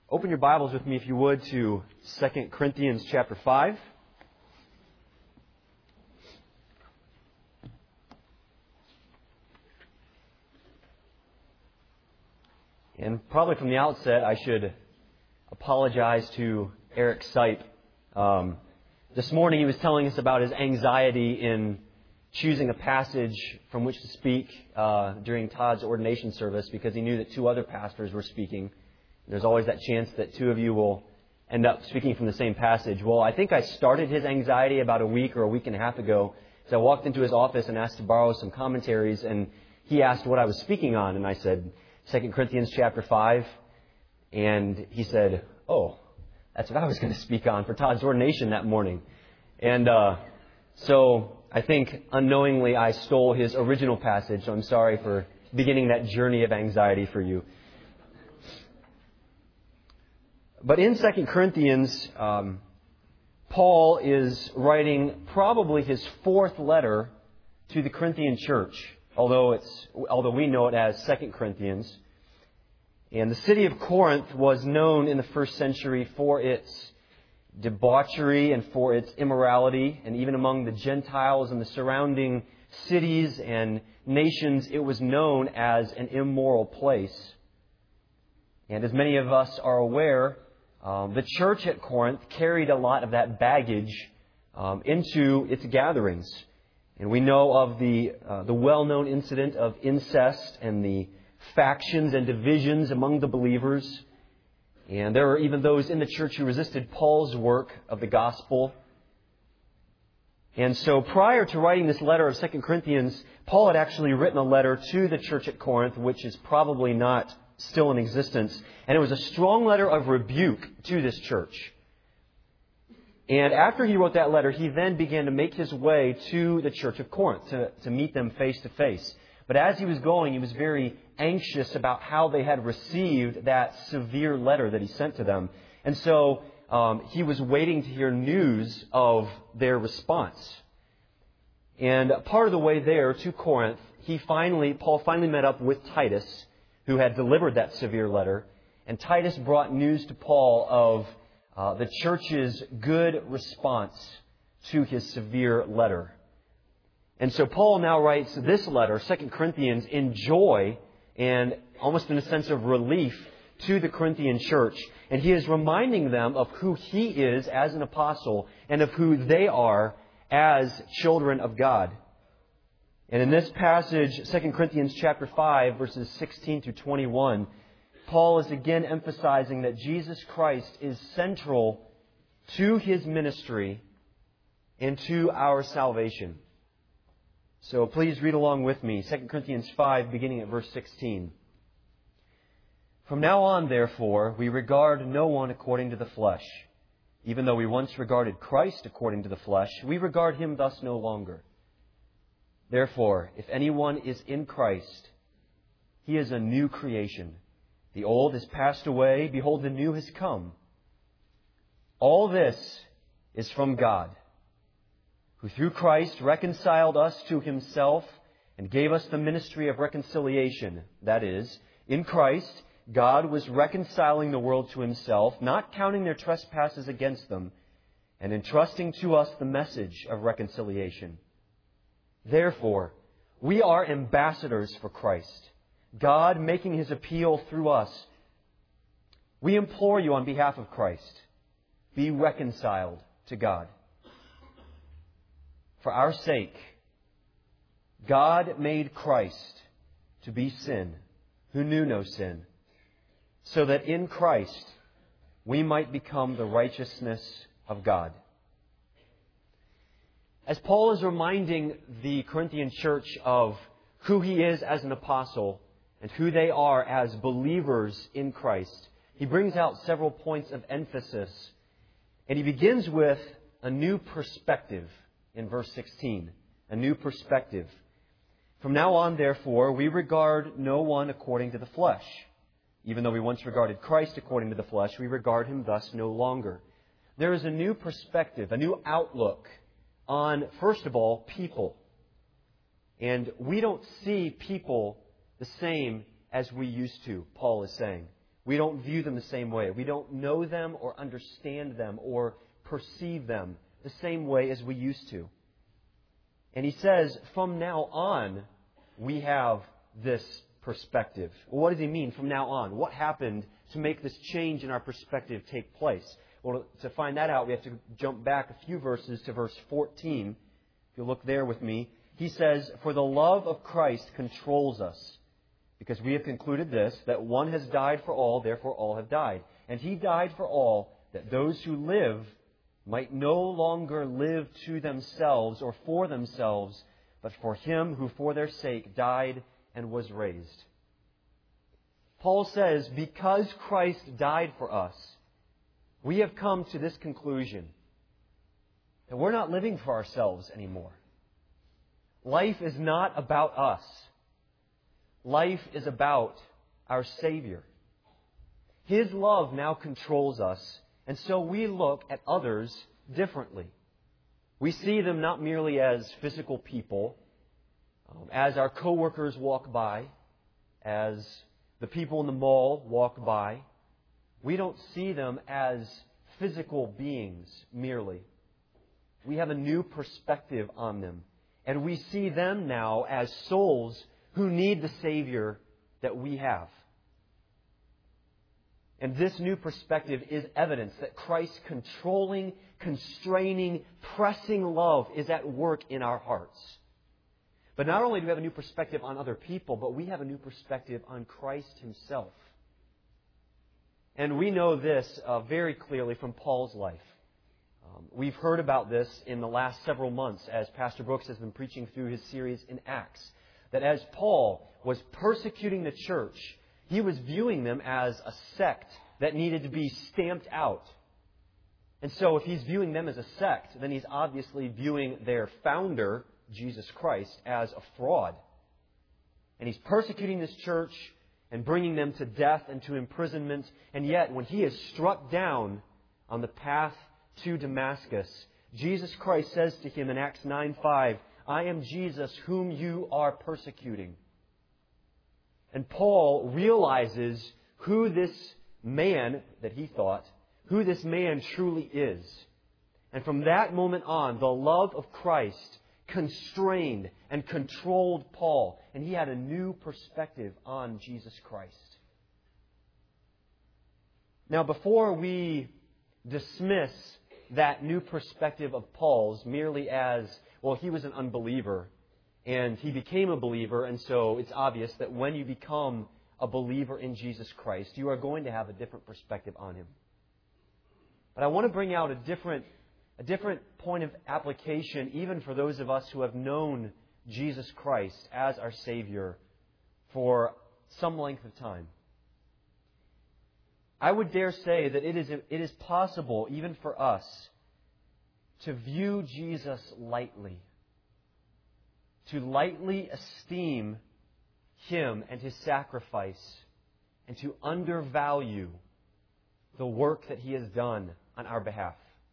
Open your Bibles with me, if you would, to 2 Corinthians chapter 5. And probably from the outset, I should apologize to Eric Sipe. This morning he was telling us about his anxiety in choosing a passage from which to speak during Todd's ordination service because he knew that two other pastors were speaking. There's always that chance that two of you will end up speaking from the same passage. Well, I think I started his anxiety about a week or a week and a half ago. So I walked into his office and asked to borrow some commentaries, and he asked what I was speaking on, and I said 2 Corinthians chapter 5, and he said, "Oh, that's what I was going to speak on for Todd's ordination that morning." And so I think unknowingly I stole his original passage, so I'm sorry for beginning that journey of anxiety for you. But in 2 Corinthians, Paul is writing probably his fourth letter to the Corinthian church, although we know it as 2 Corinthians. And the city of Corinth was known in the first century for its debauchery and for its immorality, and even among the Gentiles and the surrounding cities and nations, it was known as an immoral place. And as many of us are aware, the church at Corinth carried a lot of that baggage into its gatherings. And we know of the well-known incident of incest and the factions and divisions among the believers. And there were even those in the church who resisted Paul's work of the gospel. And so prior to writing this letter of 2 Corinthians, Paul had actually written a letter to the church at Corinth, which is probably not still in existence. And it was a strong letter of rebuke to this church. And after he wrote that letter, he then began to make his way to the church of Corinth to meet them face to face. But as he was going, he was very anxious about how they had received that severe letter that he sent to them. And so he was waiting to hear news of their response. And part of the way there to Corinth, Paul finally met up with Titus, who had delivered that severe letter. And Titus brought news to Paul of the church's good response to his severe letter. And so Paul now writes this letter, 2 Corinthians, in joy and almost in a sense of relief to the Corinthian church. And he is reminding them of who he is as an apostle and of who they are as children of God. And in this passage, 2 Corinthians chapter 5, verses 16 to 21, Paul is again emphasizing that Jesus Christ is central to his ministry and to our salvation. So please read along with me, 2 Corinthians 5, beginning at verse 16. "From now on, therefore, we regard no one according to the flesh. Even though we once regarded Christ according to the flesh, we regard him thus no longer. Therefore, if anyone is in Christ, he is a new creation. The old has passed away. Behold, the new has come. All this is from God, who through Christ reconciled us to himself and gave us the ministry of reconciliation. That is, in Christ, God was reconciling the world to himself, not counting their trespasses against them, and entrusting to us the message of reconciliation. Therefore, we are ambassadors for Christ, God making his appeal through us. We implore you on behalf of Christ, be reconciled to God. For our sake, God made Christ to be sin, who knew no sin, so that in Christ we might become the righteousness of God." As Paul is reminding the Corinthian church of who he is as an apostle and who they are as believers in Christ, he brings out several points of emphasis. And he begins with a new perspective in verse 16. A new perspective. "From now on, therefore, we regard no one according to the flesh. Even though we once regarded Christ according to the flesh, we regard him thus no longer." There is a new perspective, a new outlook on, first of all, people. And we don't see people the same as we used to, Paul is saying. We don't view them the same way. We don't know them or understand them or perceive them the same way as we used to. And he says, from now on, we have this perspective. Well, what does he mean from now on? What happened to make this change in our perspective take place? Well, to find that out, we have to jump back a few verses to verse 14. If you look there with me, he says, "For the love of Christ controls us, because we have concluded this, that one has died for all, therefore all have died. And he died for all, that those who live might no longer live to themselves or for themselves, but for him who for their sake died and was raised." Paul says, because Christ died for us, we have come to this conclusion, that we're not living for ourselves anymore. Life is not about us. Life is about our Savior. His love now controls us, and so we look at others differently. We see them not merely as physical people, as our coworkers walk by, as the people in the mall walk by. We don't see them as physical beings merely. We have a new perspective on them. And we see them now as souls who need the Savior that we have. And this new perspective is evidence that Christ's controlling, constraining, pressing love is at work in our hearts. But not only do we have a new perspective on other people, but we have a new perspective on Christ Himself. And we know this very clearly from Paul's life. We've heard about this in the last several months as Pastor Brooks has been preaching through his series in Acts. That as Paul was persecuting the church, he was viewing them as a sect that needed to be stamped out. And so if he's viewing them as a sect, then he's obviously viewing their founder, Jesus Christ, as a fraud. And he's persecuting this church and bringing them to death and to imprisonment. And yet, when he is struck down on the path to Damascus, Jesus Christ says to him in Acts 9:5, "I am Jesus whom you are persecuting." And Paul realizes who this man, that he thought, who this man truly is. And from that moment on, the love of Christ constrained and controlled Paul. And he had a new perspective on Jesus Christ. Now, before we dismiss that new perspective of Paul's merely as, well, he was an unbeliever and he became a believer, and so it's obvious that when you become a believer in Jesus Christ, you are going to have a different perspective on Him. But I want to bring out a different point of application even for those of us who have known Jesus Christ as our Savior for some length of time. I would dare say that it is possible, even for us, to view Jesus lightly, to lightly esteem Him and His sacrifice, and to undervalue the work that He has done on our behalf.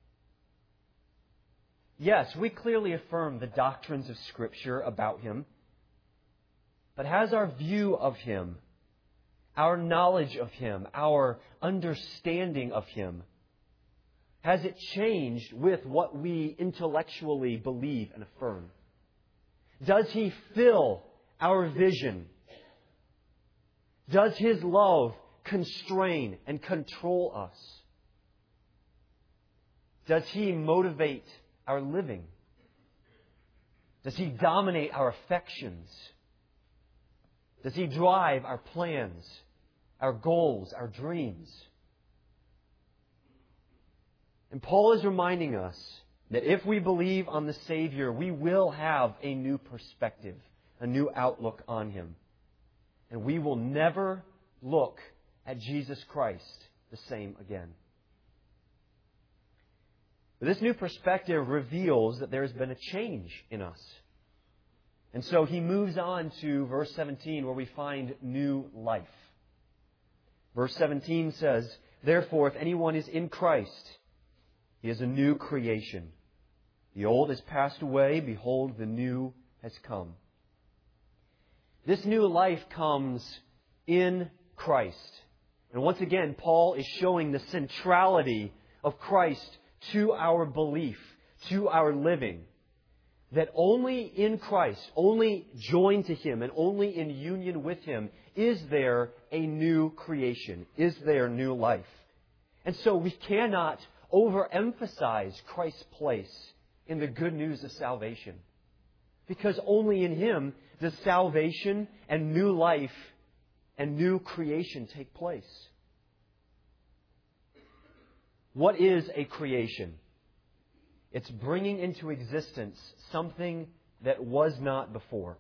Yes, we clearly affirm the doctrines of Scripture about Him, but has our view of Him, our knowledge of Him, our understanding of Him, has it changed with what we intellectually believe and affirm? Does He fill our vision? Does His love constrain and control us? Does He motivate our living? Does He dominate our affections? Does He drive our plans, our goals, our dreams? And Paul is reminding us that if we believe on the Savior, we will have a new perspective, a new outlook on Him. And we will never look at Jesus Christ the same again. But this new perspective reveals that there has been a change in us. And so he moves on to verse 17 where we find new life. Verse 17 says, "Therefore, if anyone is in Christ, he is a new creation. The old has passed away, behold, the new has come." This new life comes in Christ. And once again, Paul is showing the centrality of Christ to our belief, to our living. That only in Christ, only joined to Him, and only in union with Him is there a new creation, is there new life. And so we cannot overemphasize Christ's place in the good news of salvation. Because only in Him does salvation and new life and new creation take place. What is a creation? It's bringing into existence something that was not before.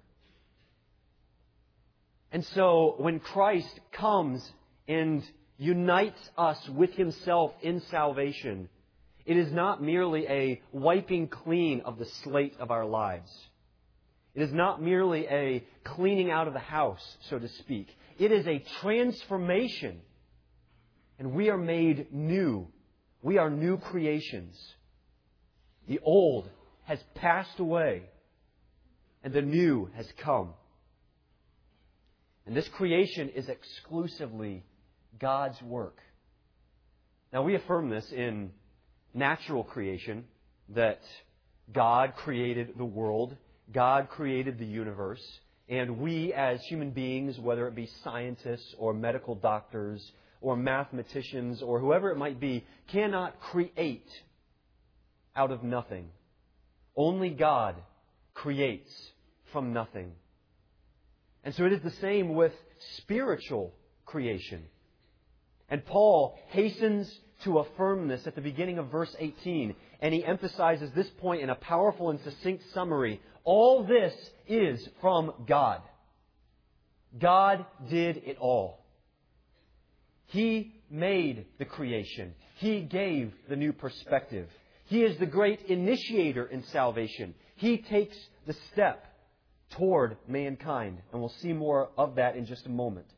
And so when Christ comes and unites us with Himself in salvation, it is not merely a wiping clean of the slate of our lives. It is not merely a cleaning out of the house, so to speak. It is a transformation. And we are made new. We are new creations. The old has passed away, and the new has come. And this creation is exclusively God's work. Now, we affirm this in natural creation, that God created the world, God created the universe, and we as human beings, whether it be scientists or medical doctors or mathematicians or whoever it might be, cannot create out of nothing. Only God creates from nothing. And so it is the same with spiritual creation. And Paul hastens to affirm this at the beginning of verse 18. And he emphasizes this point in a powerful and succinct summary. All this is from God. God did it all. He made the creation. He gave the new perspective. He is the great initiator in salvation. He takes the step toward mankind. And we'll see more of that in just a moment.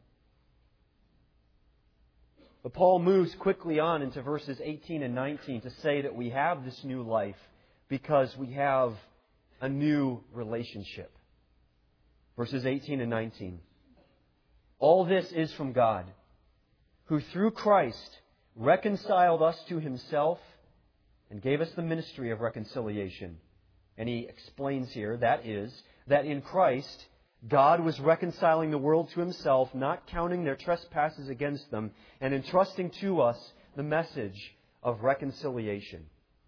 But Paul moves quickly on into verses 18 and 19 to say that we have this new life because we have a new relationship. Verses 18 and 19. All this is from God, who through Christ reconciled us to Himself and gave us the ministry of reconciliation. And he explains here, that is, that in Christ, God was reconciling the world to Himself, not counting their trespasses against them, and entrusting to us the message of reconciliation.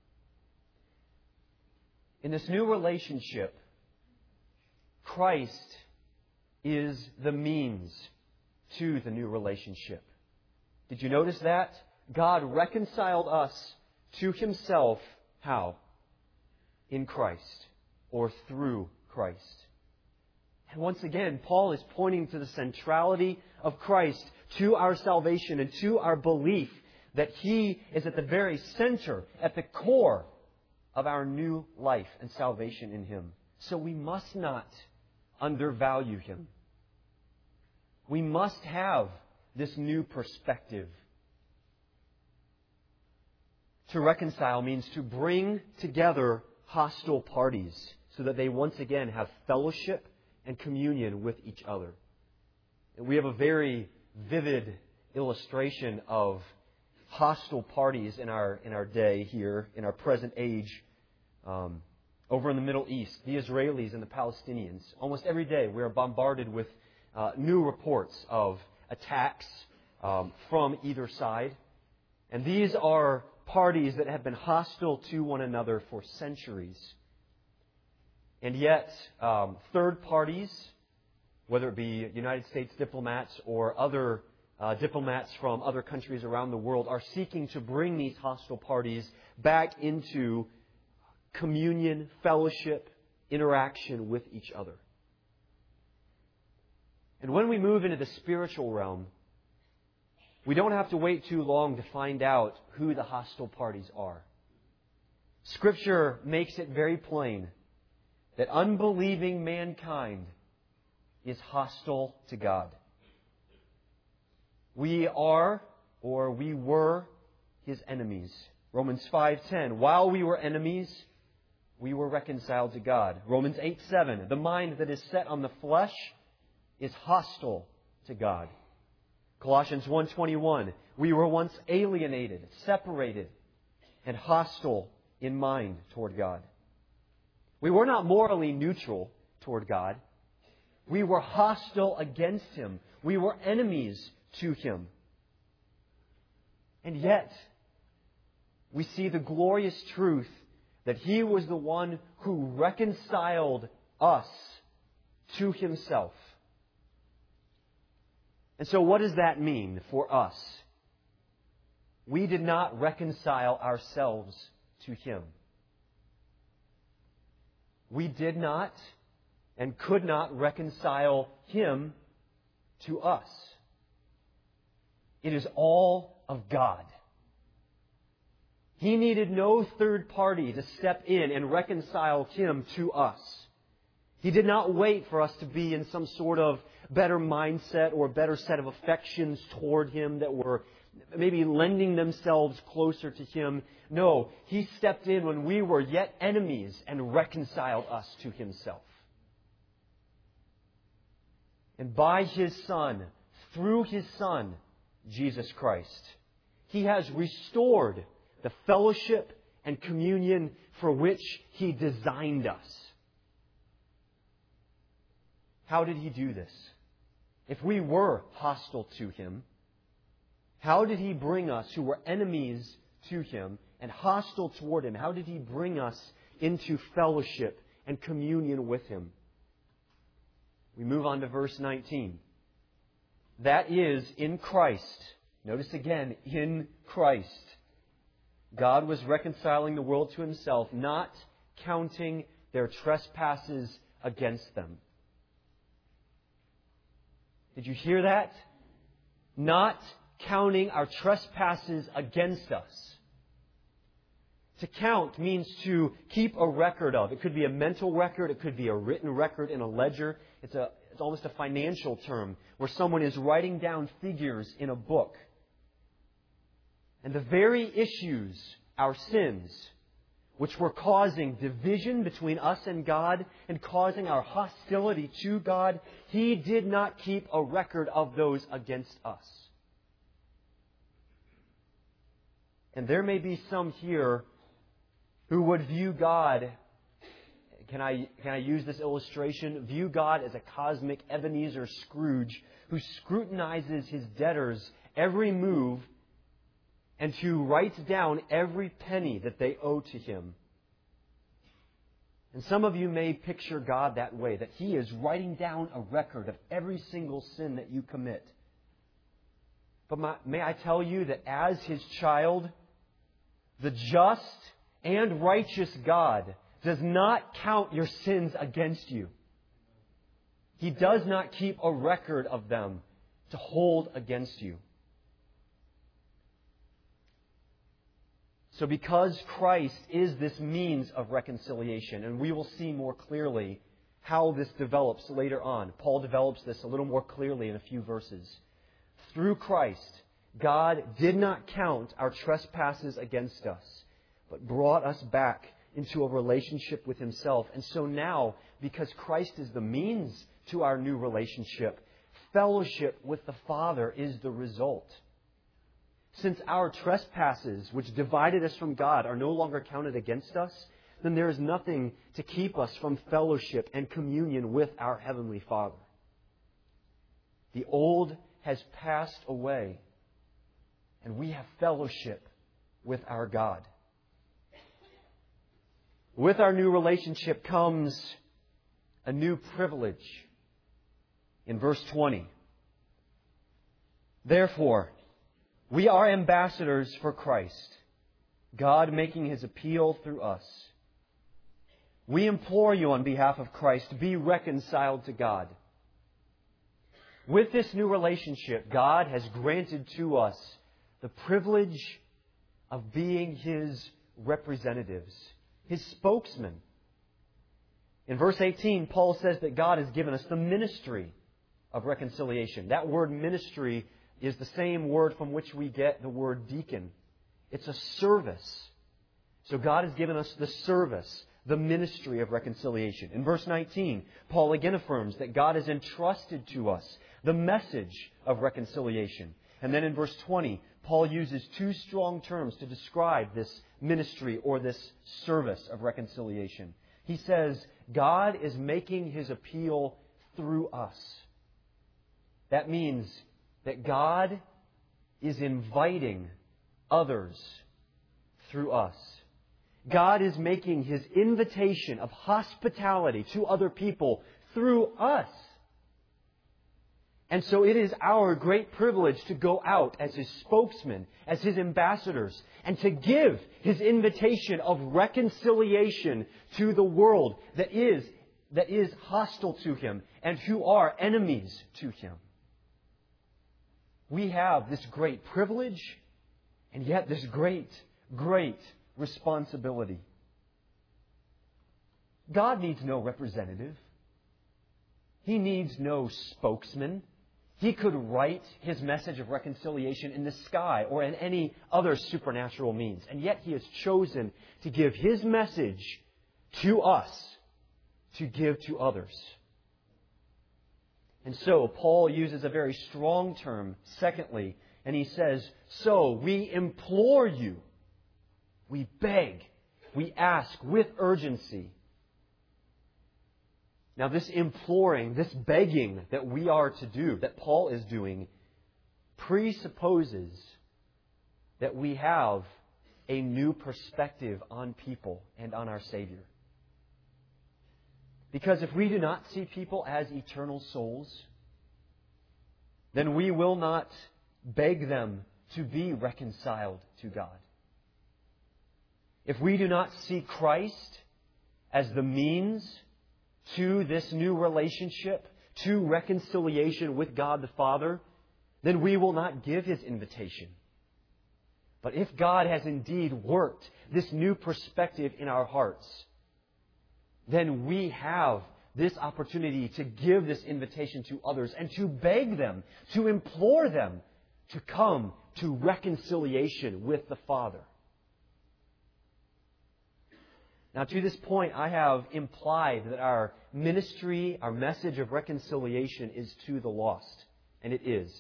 In this new relationship, Christ is the means to the new relationship. Did you notice that? God reconciled us to Himself. How? In Christ, or through Christ. And once again, Paul is pointing to the centrality of Christ to our salvation and to our belief that He is at the very center, at the core of our new life and salvation in Him. So we must not undervalue Him. We must have this new perspective. To reconcile means to bring together hostile parties so that they once again have fellowship and communion with each other. And we have a very vivid illustration of hostile parties in our day here, in our present age, over in the Middle East, the Israelis and the Palestinians. Almost every day we are bombarded with new reports of attacks from either side. And these are parties that have been hostile to one another for centuries. And yet, third parties, whether it be United States diplomats or other diplomats from other countries around the world, are seeking to bring these hostile parties back into communion, fellowship, interaction with each other. And when we move into the spiritual realm, we don't have to wait too long to find out who the hostile parties are. Scripture makes it very plain that unbelieving mankind is hostile to God. We are, or we were, His enemies. Romans 5:10, while we were enemies, we were reconciled to God. Romans 8:7, the mind that is set on the flesh is hostile to God. Colossians 1:21, we were once alienated, separated, and hostile in mind toward God. We were not morally neutral toward God. We were hostile against Him. We were enemies to Him. And yet, we see the glorious truth that He was the one who reconciled us to Himself. And so what does that mean for us? We did not reconcile ourselves to Him. We did not and could not reconcile Him to us. It is all of God. He needed no third party to step in and reconcile Him to us. He did not wait for us to be in some sort of better mindset or a better set of affections toward Him that were maybe lending themselves closer to Him. No, He stepped in when we were yet enemies and reconciled us to Himself. And by His Son, through His Son, Jesus Christ, He has restored the fellowship and communion for which He designed us. How did He do this? If we were hostile to Him, how did He bring us, who were enemies to Him and hostile toward Him, how did He bring us into fellowship and communion with Him? We move on to verse 19. That is, in Christ. Notice again, in Christ. God was reconciling the world to Himself, not counting their trespasses against them. Did you hear that? Not counting our trespasses against us. To count means to keep a record of. It could be a mental record. It could be a written record in a ledger. It's almost a financial term where someone is writing down figures in a book. And the very issues, our sins, which were causing division between us and God and causing our hostility to God, He did not keep a record of those against us. And there may be some here who would view God, can I use this illustration? View God as a cosmic Ebenezer Scrooge who scrutinizes his debtors' every move and who writes down every penny that they owe to Him. And some of you may picture God that way, that He is writing down a record of every single sin that you commit. But may I tell you that as His child, the just and righteous God does not count your sins against you. He does not keep a record of them to hold against you. So because Christ is this means of reconciliation, and we will see more clearly how this develops later on. Paul develops this a little more clearly in a few verses. Through Christ, God did not count our trespasses against us, but brought us back into a relationship with Himself. And so now, because Christ is the means to our new relationship, fellowship with the Father is the result. Since our trespasses, which divided us from God, are no longer counted against us, then there is nothing to keep us from fellowship and communion with our Heavenly Father. The old has passed away, and we have fellowship with our God. With our new relationship comes a new privilege. In verse 20, therefore, we are ambassadors for Christ, God making His appeal through us. We implore you on behalf of Christ, be reconciled to God. With this new relationship, God has granted to us the privilege of being His representatives, His spokesmen. In verse 18, Paul says that God has given us the ministry of reconciliation. That word ministry is the same word from which we get the word deacon. It's a service. So God has given us the service, the ministry of reconciliation. In verse 19, Paul again affirms that God has entrusted to us the message of reconciliation. And then in verse 20, Paul uses two strong terms to describe this ministry or this service of reconciliation. He says, God is making His appeal through us. That means that God is inviting others through us. God is making His invitation of hospitality to other people through us. And so it is our great privilege to go out as His spokesmen, as His ambassadors, and to give His invitation of reconciliation to the world that is hostile to Him and who are enemies to Him. We have this great privilege and yet this great, great responsibility. God needs no representative. He needs no spokesman. He could write His message of reconciliation in the sky or in any other supernatural means. And yet He has chosen to give His message to us to give to others. And so Paul uses a very strong term, secondly, and he says, so we implore you, we beg, we ask with urgency. Now this imploring, this begging that we are to do, that Paul is doing, presupposes that we have a new perspective on people and on our Savior. Because if we do not see people as eternal souls, then we will not beg them to be reconciled to God. If we do not see Christ as the means to this new relationship, to reconciliation with God the Father, then we will not give His invitation. But if God has indeed worked this new perspective in our hearts, then we have this opportunity to give this invitation to others and to beg them, to implore them to come to reconciliation with the Father. Now, to this point, I have implied that our ministry, our message of reconciliation is to the lost. And it is.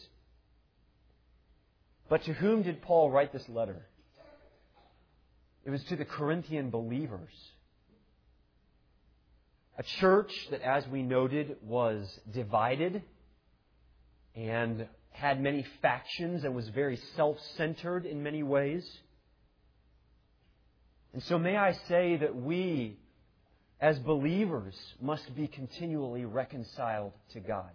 But to whom did Paul write this letter? It was to the Corinthian believers. A church that, as we noted, was divided and had many factions and was very self-centered in many ways. And so may I say that we, as believers, must be continually reconciled to God.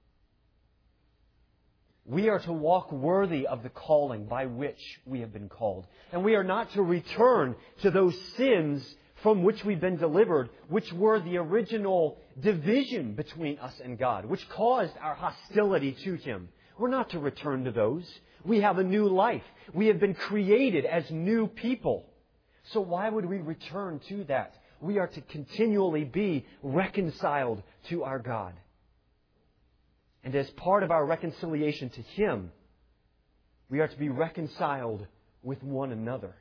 We are to walk worthy of the calling by which we have been called. And we are not to return to those sins from which we've been delivered, which were the original division between us and God, which caused our hostility to Him. We're not to return to those. We have a new life. We have been created as new people. So why would we return to that? We are to continually be reconciled to our God. And as part of our reconciliation to Him, we are to be reconciled with one another.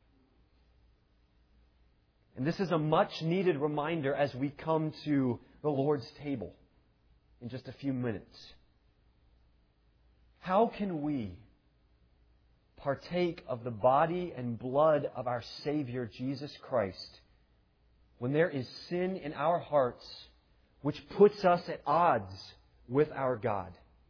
And this is a much needed reminder as we come to the Lord's table in just a few minutes. How can we partake of the body and blood of our Savior, Jesus Christ, when there is sin in our hearts which puts us at odds with our God?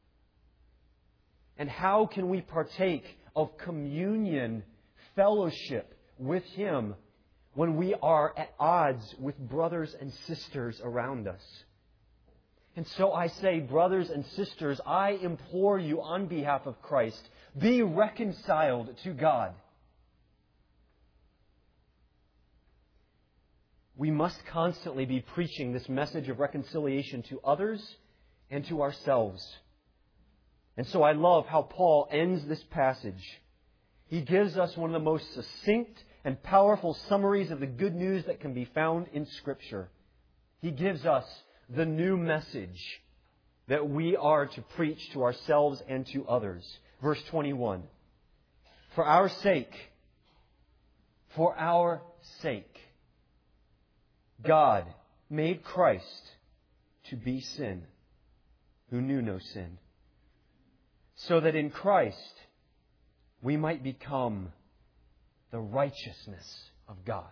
And how can we partake of communion, fellowship with Him when we are at odds with brothers and sisters around us? And so I say, brothers and sisters, I implore you on behalf of Christ, be reconciled to God. We must constantly be preaching this message of reconciliation to others and to ourselves. And so I love how Paul ends this passage. He gives us one of the most succinct and powerful summaries of the good news that can be found in Scripture. He gives us the new message that we are to preach to ourselves and to others. Verse 21. For our sake, God made Christ to be sin, who knew no sin, so that in Christ we might become the righteousness of God.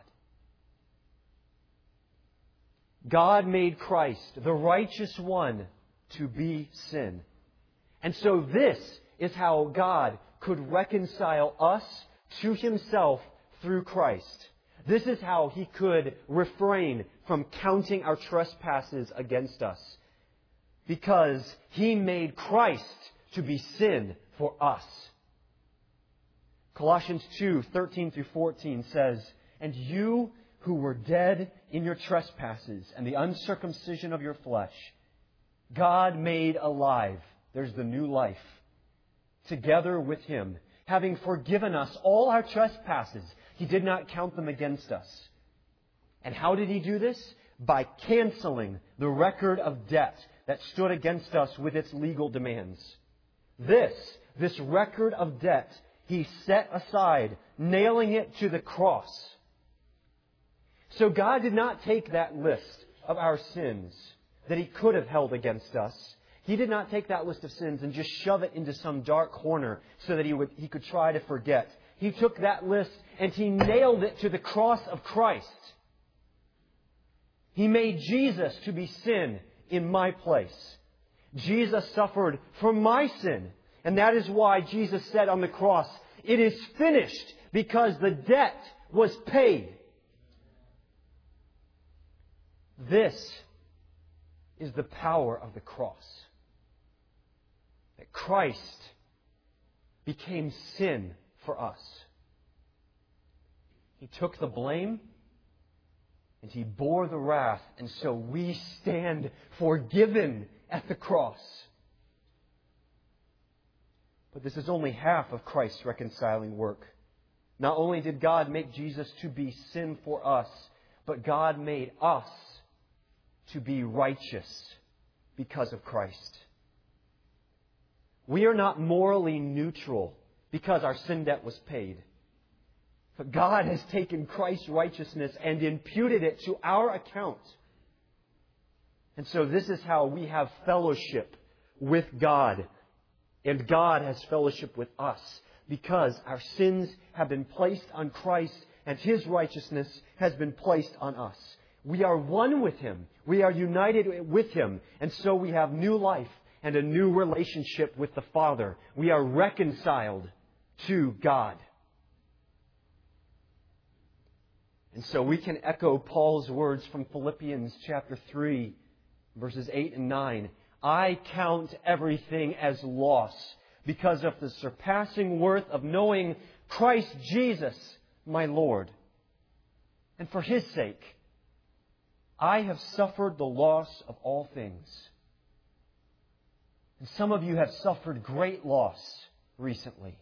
God made Christ, the righteous one, to be sin. And so this is how God could reconcile us to Himself through Christ. This is how He could refrain from counting our trespasses against us. Because He made Christ to be sin for us. Colossians 2:13-14 says, "And you who were dead in your trespasses and the uncircumcision of your flesh, God made alive," there's the new life, "together with Him, having forgiven us all our trespasses. He did not count them against us." And how did He do this? By canceling the record of debt that stood against us with its legal demands. This record of debt He set aside, nailing it to the cross. So God did not take that list of our sins that He could have held against us. He did not take that list of sins and just shove it into some dark corner so that He could try to forget. He took that list and He nailed it to the cross of Christ. He made Jesus to be sin in my place. Jesus suffered for my sin. And that is why Jesus said on the cross, "It is finished," because the debt was paid. This is the power of the cross. That Christ became sin for us. He took the blame and He bore the wrath, and so we stand forgiven at the cross. But this is only half of Christ's reconciling work. Not only did God make Jesus to be sin for us, but God made us to be righteous because of Christ. We are not morally neutral because our sin debt was paid. But God has taken Christ's righteousness and imputed it to our account. And so this is how we have fellowship with God. And God has fellowship with us. Because our sins have been placed on Christ and His righteousness has been placed on us. We are one with Him. We are united with Him. And so we have new life and a new relationship with the Father. We are reconciled to God. And so we can echo Paul's words from Philippians chapter 3, verses 8 and 9. "I count everything as loss because of the surpassing worth of knowing Christ Jesus, my Lord. And for His sake, I have suffered the loss of all things." And some of you have suffered great loss recently.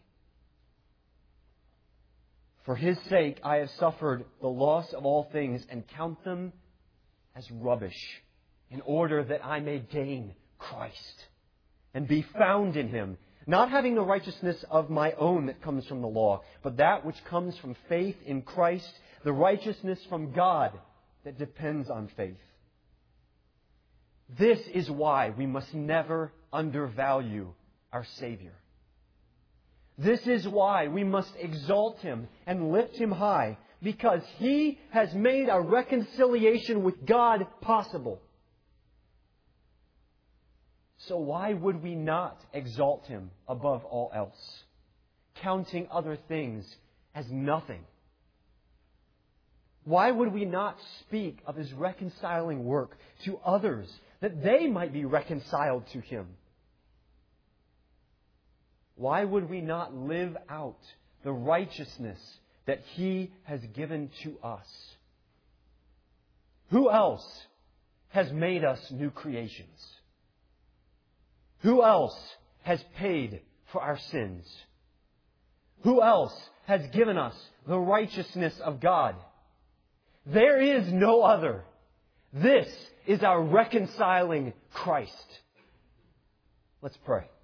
"For His sake, I have suffered the loss of all things and count them as rubbish, in order that I may gain Christ and be found in Him, not having the righteousness of my own that comes from the law, but that which comes from faith in Christ, the righteousness from God that depends on faith." This is why we must never undervalue our Savior. This is why we must exalt Him and lift Him high, because He has made a reconciliation with God possible. So why would we not exalt Him above all else, counting other things as nothing? Why would we not speak of His reconciling work to others, that they might be reconciled to Him? Why would we not live out the righteousness that He has given to us? Who else has made us new creations? Who else has paid for our sins? Who else has given us the righteousness of God? There is no other. This is our reconciling Christ. Let's pray.